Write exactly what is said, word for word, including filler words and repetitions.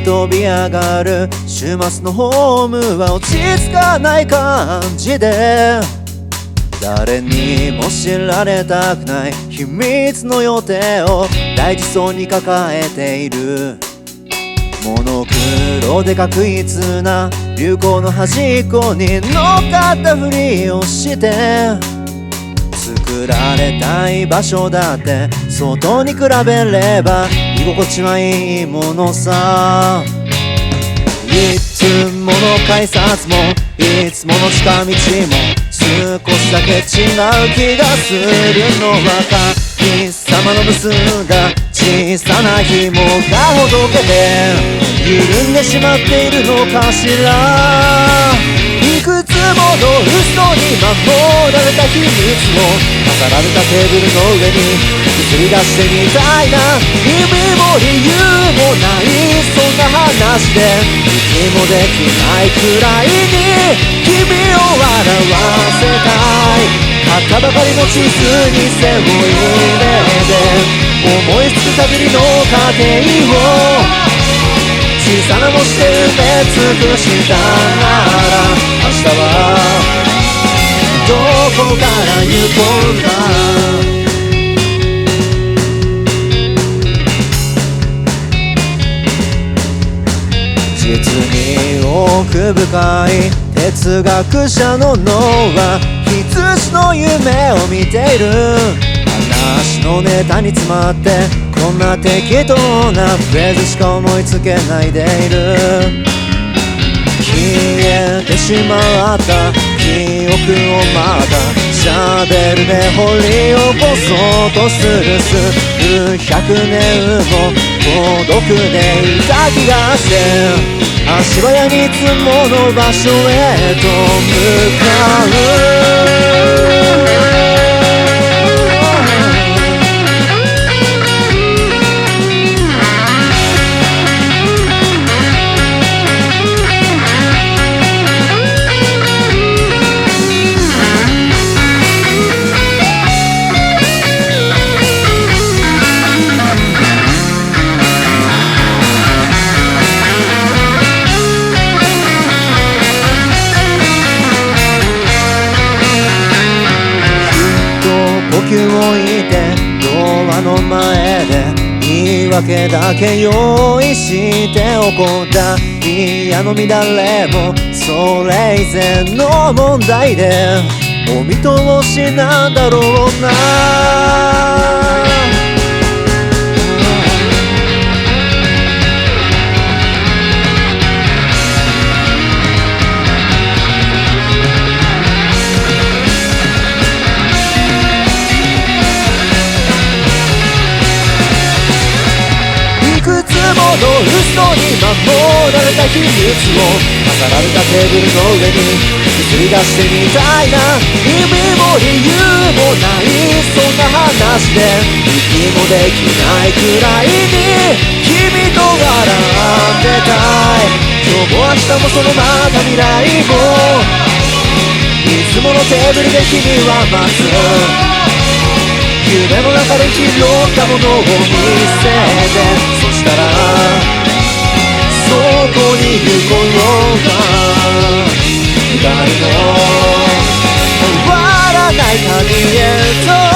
飛び上がる週末のホームは落ち着かない感じで、誰にも知られたくない秘密の予定を大事そうに抱えている。モノクロで確一な流行の端っこに乗っかったふりをして、作られたい場所だって外に比べれば居心地はいいものさ。いつもの改札もいつもの近道も少しだけ違う気がするのは、神様の結んだ小さな紐がほどけて緩んでしまっているのかしら。いくつもの嘘に守られた秘密を飾られたテーブルの上に映り出してみたいな。意味も理由もないそんな話で息もできないくらいに君を笑わせたい。買ったばかりの地図に背を入れて思いつく限りの過程を小さな星で埋め尽くしたなら、明日はどこから行こうか。実に奥深い哲学者の脳は羊の夢を見ている。話のネタに詰まってこんな適当なフレーズしか思いつけないでいる。消えてしまった記憶をまたシャベルで掘り起こそうとする。数百年も孤独でいた気がして、足早にいつもの場所へと向かう。呼吸を置いてドアの前で言い訳だけ用意しておこう。ダイヤの乱れもそれ以前の問題でお見通しなんだろうな。嘘に守られた秘密を飾られたテーブルの上に映り出してみたいな。意味も理由もないそんな話で息もできないくらいに君と笑ってたい。今日も明日もそのまた未来もいつものテーブルで君は待つ。夢の中で拾ったものを見せて、そしたらそこに行こうか。誰も終わらない旅へと